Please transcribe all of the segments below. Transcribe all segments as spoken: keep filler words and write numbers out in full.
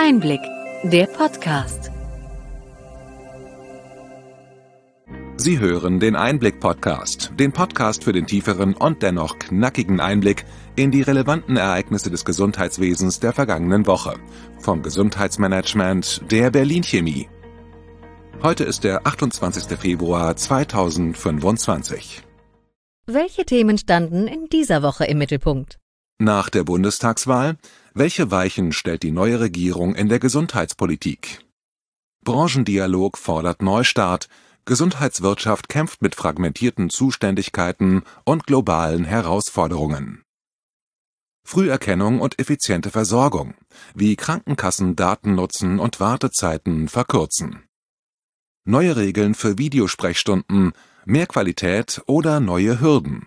Einblick, der Podcast. Sie hören den Einblick-Podcast, den Podcast für den tieferen und dennoch knackigen Einblick in die relevanten Ereignisse des Gesundheitswesens der vergangenen Woche. Vom Gesundheitsmanagement der Berlin Chemie. Heute ist der achtundzwanzigster Februar zweitausendfünfundzwanzig. Welche Themen standen in dieser Woche im Mittelpunkt? Nach der Bundestagswahl, welche Weichen stellt die neue Regierung in der Gesundheitspolitik? Branchendialog fordert Neustart. Gesundheitswirtschaft kämpft mit fragmentierten Zuständigkeiten und globalen Herausforderungen. Früherkennung und effiziente Versorgung, wie Krankenkassen Daten nutzen und Wartezeiten verkürzen. Neue Regeln für Videosprechstunden, mehr Qualität oder neue Hürden.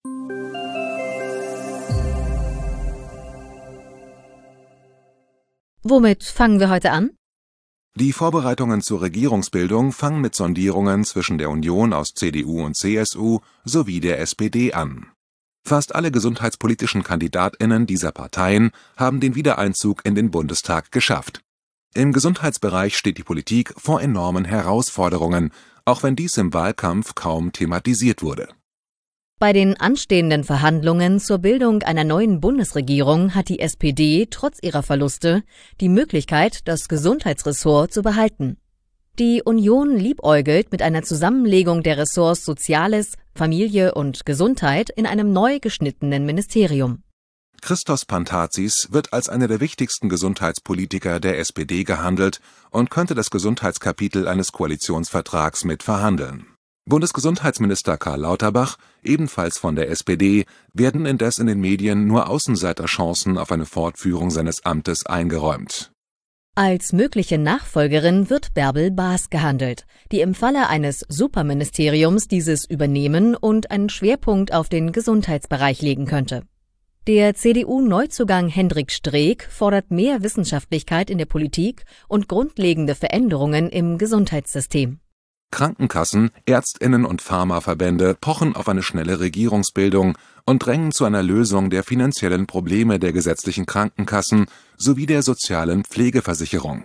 Womit fangen wir heute an? Die Vorbereitungen zur Regierungsbildung fangen mit Sondierungen zwischen der Union aus C D U und C S U sowie der S P D an. Fast alle gesundheitspolitischen KandidatInnen dieser Parteien haben den Wiedereinzug in den Bundestag geschafft. Im Gesundheitsbereich steht die Politik vor enormen Herausforderungen, auch wenn dies im Wahlkampf kaum thematisiert wurde. Bei den anstehenden Verhandlungen zur Bildung einer neuen Bundesregierung hat die S P D trotz ihrer Verluste die Möglichkeit, das Gesundheitsressort zu behalten. Die Union liebäugelt mit einer Zusammenlegung der Ressorts Soziales, Familie und Gesundheit in einem neu geschnittenen Ministerium. Christos Pantazis wird als einer der wichtigsten Gesundheitspolitiker der S P D gehandelt und könnte das Gesundheitskapitel eines Koalitionsvertrags mit verhandeln. Bundesgesundheitsminister Karl Lauterbach, ebenfalls von der S P D, werden indes in den Medien nur Außenseiterchancen auf eine Fortführung seines Amtes eingeräumt. Als mögliche Nachfolgerin wird Bärbel Baas gehandelt, die im Falle eines Superministeriums dieses übernehmen und einen Schwerpunkt auf den Gesundheitsbereich legen könnte. Der C D U-Neuzugang Hendrik Streeck fordert mehr Wissenschaftlichkeit in der Politik und grundlegende Veränderungen im Gesundheitssystem. Krankenkassen, ÄrztInnen und Pharmaverbände pochen auf eine schnelle Regierungsbildung und drängen zu einer Lösung der finanziellen Probleme der gesetzlichen Krankenkassen sowie der sozialen Pflegeversicherung.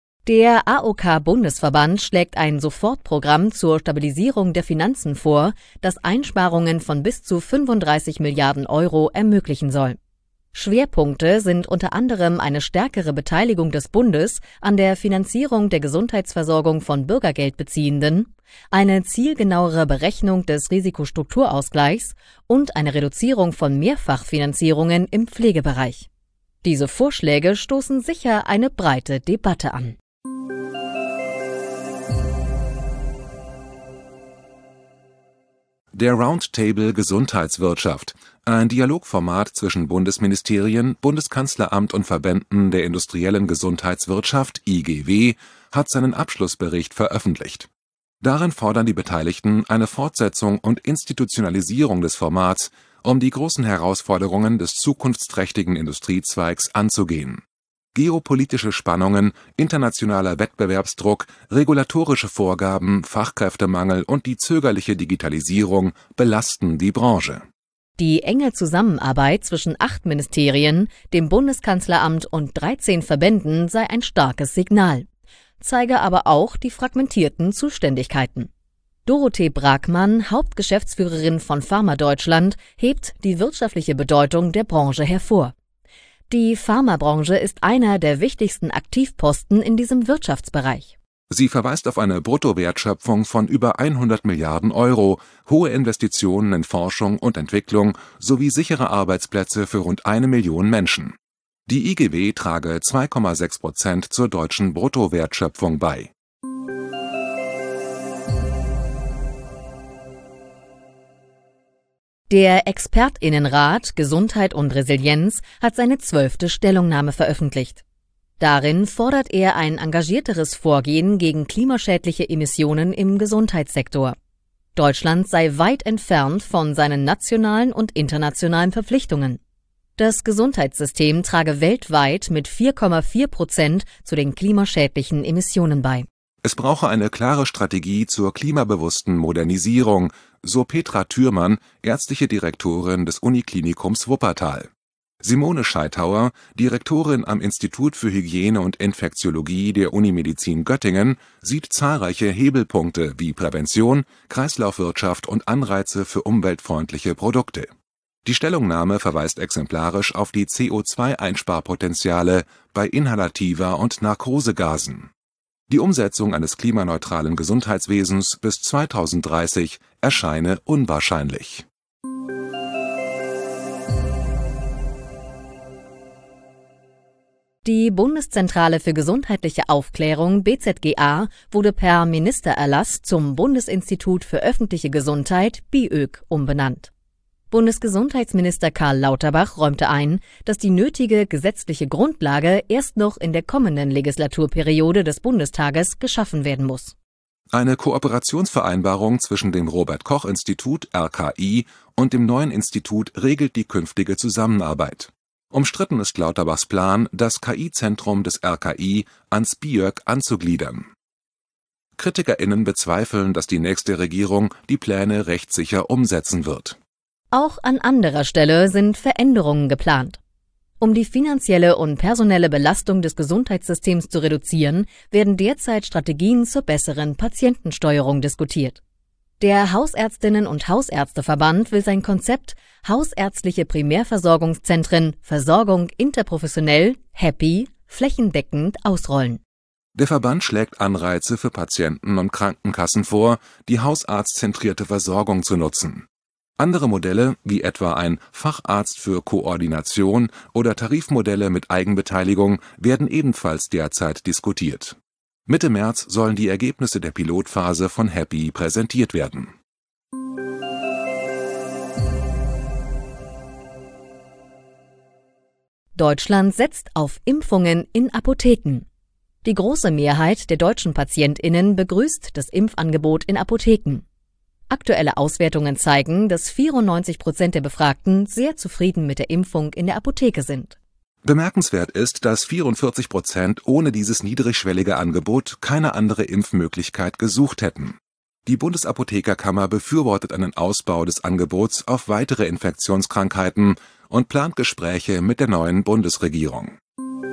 Der A O K-Bundesverband schlägt ein Sofortprogramm zur Stabilisierung der Finanzen vor, das Einsparungen von bis zu fünfunddreißig Milliarden Euro ermöglichen soll. Schwerpunkte sind unter anderem eine stärkere Beteiligung des Bundes an der Finanzierung der Gesundheitsversorgung von Bürgergeldbeziehenden, eine zielgenauere Berechnung des Risikostrukturausgleichs und eine Reduzierung von Mehrfachfinanzierungen im Pflegebereich. Diese Vorschläge stoßen sicher eine breite Debatte an. Der Roundtable Gesundheitswirtschaft, ein Dialogformat zwischen Bundesministerien, Bundeskanzleramt und Verbänden der industriellen Gesundheitswirtschaft I G W, hat seinen Abschlussbericht veröffentlicht. Darin fordern die Beteiligten eine Fortsetzung und Institutionalisierung des Formats, um die großen Herausforderungen des zukunftsträchtigen Industriezweigs anzugehen. Geopolitische Spannungen, internationaler Wettbewerbsdruck, regulatorische Vorgaben, Fachkräftemangel und die zögerliche Digitalisierung belasten die Branche. Die enge Zusammenarbeit zwischen acht Ministerien, dem Bundeskanzleramt und dreizehn Verbänden sei ein starkes Signal, zeige aber auch die fragmentierten Zuständigkeiten. Dorothee Bragmann, Hauptgeschäftsführerin von Pharma Deutschland, hebt die wirtschaftliche Bedeutung der Branche hervor. Die Pharmabranche ist einer der wichtigsten Aktivposten in diesem Wirtschaftsbereich. Sie verweist auf eine Bruttowertschöpfung von über hundert Milliarden Euro, hohe Investitionen in Forschung und Entwicklung sowie sichere Arbeitsplätze für rund eine Million Menschen. Die I G W trage zwei Komma sechs Prozent zur deutschen Bruttowertschöpfung bei. Der ExpertInnenrat Gesundheit und Resilienz hat seine zwölfte Stellungnahme veröffentlicht. Darin fordert er ein engagierteres Vorgehen gegen klimaschädliche Emissionen im Gesundheitssektor. Deutschland sei weit entfernt von seinen nationalen und internationalen Verpflichtungen. Das Gesundheitssystem trage weltweit mit vier Komma vier Prozent zu den klimaschädlichen Emissionen bei. Es brauche eine klare Strategie zur klimabewussten Modernisierung, so Petra Thürmann, ärztliche Direktorin des Uniklinikums Wuppertal. Simone Scheithauer, Direktorin am Institut für Hygiene und Infektiologie der Unimedizin Göttingen, sieht zahlreiche Hebelpunkte wie Prävention, Kreislaufwirtschaft und Anreize für umweltfreundliche Produkte. Die Stellungnahme verweist exemplarisch auf die C O zwei Einsparpotenziale bei inhalativer und Narkosegasen. Die Umsetzung eines klimaneutralen Gesundheitswesens bis zweitausenddreißig erscheine unwahrscheinlich. Die Bundeszentrale für gesundheitliche Aufklärung B Z G A wurde per Ministererlass zum Bundesinstitut für öffentliche Gesundheit B I Ö G umbenannt. Bundesgesundheitsminister Karl Lauterbach räumte ein, dass die nötige gesetzliche Grundlage erst noch in der kommenden Legislaturperiode des Bundestages geschaffen werden muss. Eine Kooperationsvereinbarung zwischen dem Robert-Koch-Institut R K I und dem neuen Institut regelt die künftige Zusammenarbeit. Umstritten ist Lauterbachs Plan, das K I-Zentrum des R K I ans B I Ö G anzugliedern. KritikerInnen bezweifeln, dass die nächste Regierung die Pläne rechtssicher umsetzen wird. Auch an anderer Stelle sind Veränderungen geplant. Um die finanzielle und personelle Belastung des Gesundheitssystems zu reduzieren, werden derzeit Strategien zur besseren Patientensteuerung diskutiert. Der Hausärztinnen- und Hausärzteverband will sein Konzept Hausärztliche Primärversorgungszentren Versorgung interprofessionell, happy, flächendeckend ausrollen. Der Verband schlägt Anreize für Patienten und Krankenkassen vor, die hausarztzentrierte Versorgung zu nutzen. Andere Modelle, wie etwa ein Facharzt für Koordination oder Tarifmodelle mit Eigenbeteiligung, werden ebenfalls derzeit diskutiert. Mitte März sollen die Ergebnisse der Pilotphase von Happy präsentiert werden. Deutschland setzt auf Impfungen in Apotheken. Die große Mehrheit der deutschen PatientInnen begrüßt das Impfangebot in Apotheken. Aktuelle Auswertungen zeigen, dass vierundneunzig Prozent der Befragten sehr zufrieden mit der Impfung in der Apotheke sind. Bemerkenswert ist, dass vierundvierzig Prozent ohne dieses niedrigschwellige Angebot keine andere Impfmöglichkeit gesucht hätten. Die Bundesapothekerkammer befürwortet einen Ausbau des Angebots auf weitere Infektionskrankheiten und plant Gespräche mit der neuen Bundesregierung.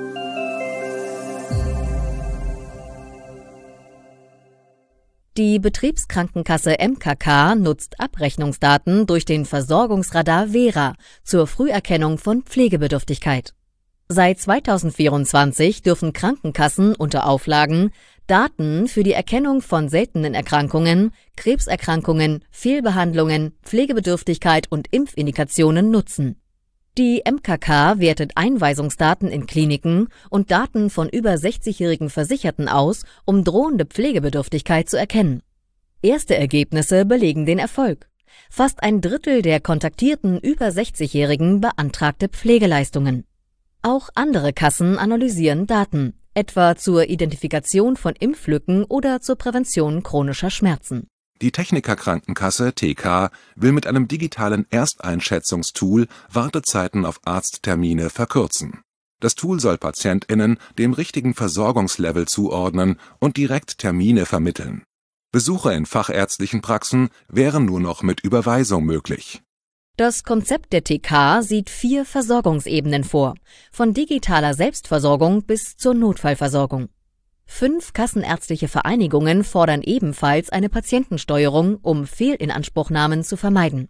Die Betriebskrankenkasse M K K nutzt Abrechnungsdaten durch den Versorgungsradar Vera zur Früherkennung von Pflegebedürftigkeit. Seit zweitausendvierundzwanzig dürfen Krankenkassen unter Auflagen Daten für die Erkennung von seltenen Erkrankungen, Krebserkrankungen, Fehlbehandlungen, Pflegebedürftigkeit und Impfindikationen nutzen. Die M K K wertet Einweisungsdaten in Kliniken und Daten von über sechzigjährigen Versicherten aus, um drohende Pflegebedürftigkeit zu erkennen. Erste Ergebnisse belegen den Erfolg. Fast ein Drittel der kontaktierten über sechzigjährigen beantragte Pflegeleistungen. Auch andere Kassen analysieren Daten, etwa zur Identifikation von Impflücken oder zur Prävention chronischer Schmerzen. Die Techniker Krankenkasse T K will mit einem digitalen Ersteinschätzungstool Wartezeiten auf Arzttermine verkürzen. Das Tool soll PatientInnen dem richtigen Versorgungslevel zuordnen und direkt Termine vermitteln. Besuche in fachärztlichen Praxen wären nur noch mit Überweisung möglich. Das Konzept der T K sieht vier Versorgungsebenen vor, von digitaler Selbstversorgung bis zur Notfallversorgung. Fünf kassenärztliche Vereinigungen fordern ebenfalls eine Patientensteuerung, um Fehlinanspruchnahmen zu vermeiden.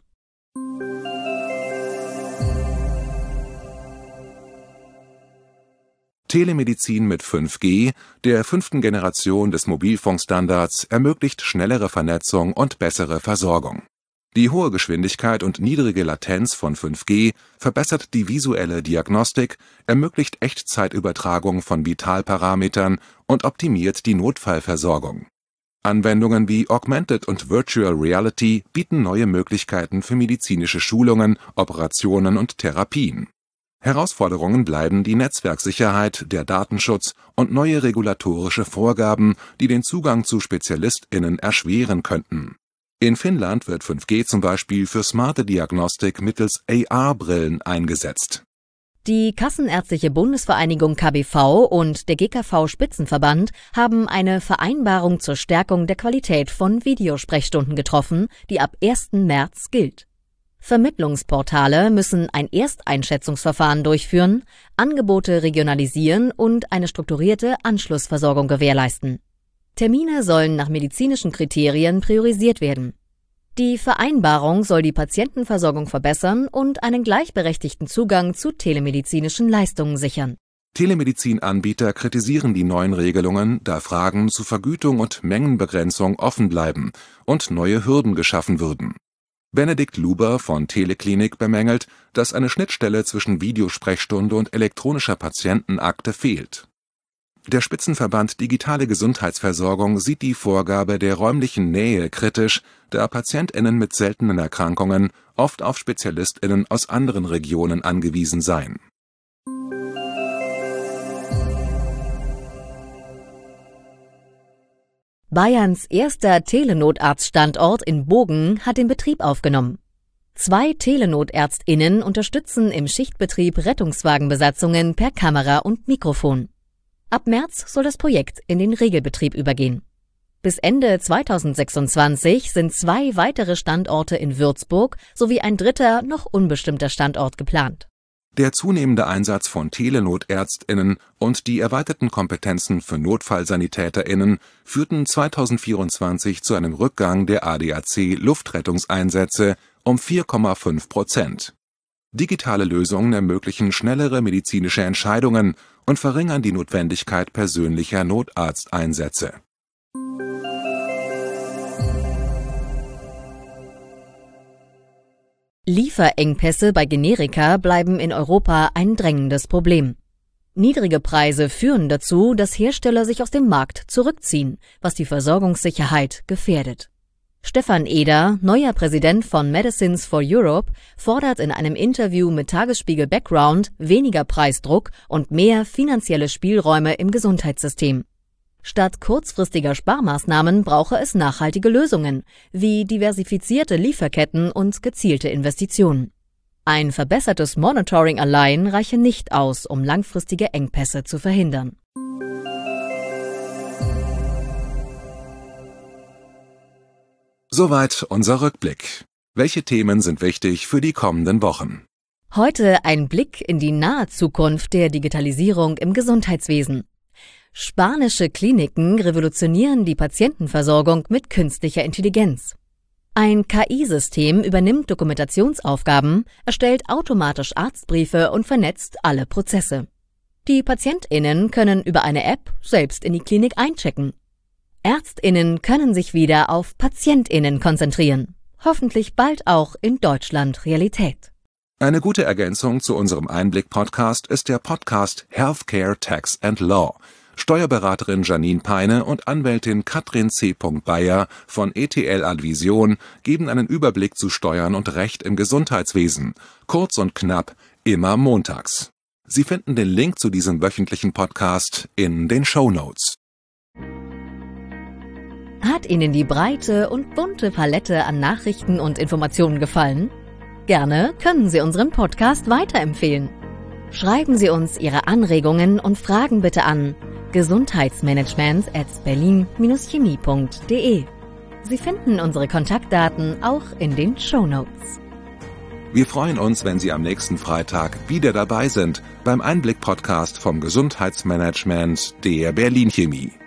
Telemedizin mit fünf G, der fünften Generation des Mobilfunkstandards, ermöglicht schnellere Vernetzung und bessere Versorgung. Die hohe Geschwindigkeit und niedrige Latenz von fünf G verbessert die visuelle Diagnostik, ermöglicht Echtzeitübertragung von Vitalparametern und optimiert die Notfallversorgung. Anwendungen wie Augmented und Virtual Reality bieten neue Möglichkeiten für medizinische Schulungen, Operationen und Therapien. Herausforderungen bleiben die Netzwerksicherheit, der Datenschutz und neue regulatorische Vorgaben, die den Zugang zu SpezialistInnen erschweren könnten. In Finnland wird fünf G zum Beispiel für smarte Diagnostik mittels A R-Brillen eingesetzt. Die Kassenärztliche Bundesvereinigung K B V und der G K V-Spitzenverband haben eine Vereinbarung zur Stärkung der Qualität von Videosprechstunden getroffen, die ab ersten März gilt. Vermittlungsportale müssen ein Ersteinschätzungsverfahren durchführen, Angebote regionalisieren und eine strukturierte Anschlussversorgung gewährleisten. Termine sollen nach medizinischen Kriterien priorisiert werden. Die Vereinbarung soll die Patientenversorgung verbessern und einen gleichberechtigten Zugang zu telemedizinischen Leistungen sichern. Telemedizinanbieter kritisieren die neuen Regelungen, da Fragen zu Vergütung und Mengenbegrenzung offen bleiben und neue Hürden geschaffen würden. Benedikt Luber von Teleklinik bemängelt, dass eine Schnittstelle zwischen Videosprechstunde und elektronischer Patientenakte fehlt. Der Spitzenverband Digitale Gesundheitsversorgung sieht die Vorgabe der räumlichen Nähe kritisch, da PatientInnen mit seltenen Erkrankungen oft auf SpezialistInnen aus anderen Regionen angewiesen seien. Bayerns erster Telenotarztstandort in Bogen hat den Betrieb aufgenommen. Zwei Telenotärztinnen unterstützen im Schichtbetrieb Rettungswagenbesatzungen per Kamera und Mikrofon. Ab März soll das Projekt in den Regelbetrieb übergehen. Bis Ende zweitausendsechsundzwanzig sind zwei weitere Standorte in Würzburg sowie ein dritter, noch unbestimmter Standort geplant. Der zunehmende Einsatz von TelenotärztInnen und die erweiterten Kompetenzen für NotfallsanitäterInnen führten zweitausendvierundzwanzig zu einem Rückgang der A D A C-Luftrettungseinsätze um vier Komma fünf Prozent. Digitale Lösungen ermöglichen schnellere medizinische Entscheidungen und verringern die Notwendigkeit persönlicher Notarzteinsätze. Lieferengpässe bei Generika bleiben in Europa ein drängendes Problem. Niedrige Preise führen dazu, dass Hersteller sich aus dem Markt zurückziehen, was die Versorgungssicherheit gefährdet. Stefan Eder, neuer Präsident von Medicines for Europe, fordert in einem Interview mit Tagesspiegel Background weniger Preisdruck und mehr finanzielle Spielräume im Gesundheitssystem. Statt kurzfristiger Sparmaßnahmen brauche es nachhaltige Lösungen, wie diversifizierte Lieferketten und gezielte Investitionen. Ein verbessertes Monitoring allein reiche nicht aus, um langfristige Engpässe zu verhindern. Soweit unser Rückblick. Welche Themen sind wichtig für die kommenden Wochen? Heute ein Blick in die nahe Zukunft der Digitalisierung im Gesundheitswesen. Spanische Kliniken revolutionieren die Patientenversorgung mit künstlicher Intelligenz. Ein K I-System übernimmt Dokumentationsaufgaben, erstellt automatisch Arztbriefe und vernetzt alle Prozesse. Die PatientInnen können über eine App selbst in die Klinik einchecken. ÄrztInnen können sich wieder auf PatientInnen konzentrieren. Hoffentlich bald auch in Deutschland Realität. Eine gute Ergänzung zu unserem Einblick-Podcast ist der Podcast Healthcare, Tax and Law. Steuerberaterin Janine Peine und Anwältin Katrin C. Bayer von E T L Advision geben einen Überblick zu Steuern und Recht im Gesundheitswesen. Kurz und knapp, immer montags. Sie finden den Link zu diesem wöchentlichen Podcast in den Shownotes. Hat Ihnen die breite und bunte Palette an Nachrichten und Informationen gefallen? Gerne können Sie unseren Podcast weiterempfehlen. Schreiben Sie uns Ihre Anregungen und Fragen bitte an gesundheitsmanagement at berlin Bindestrich chemie Punkt de. Sie finden unsere Kontaktdaten auch in den Shownotes. Wir freuen uns, wenn Sie am nächsten Freitag wieder dabei sind beim Einblick-Podcast vom Gesundheitsmanagement der Berlin Chemie.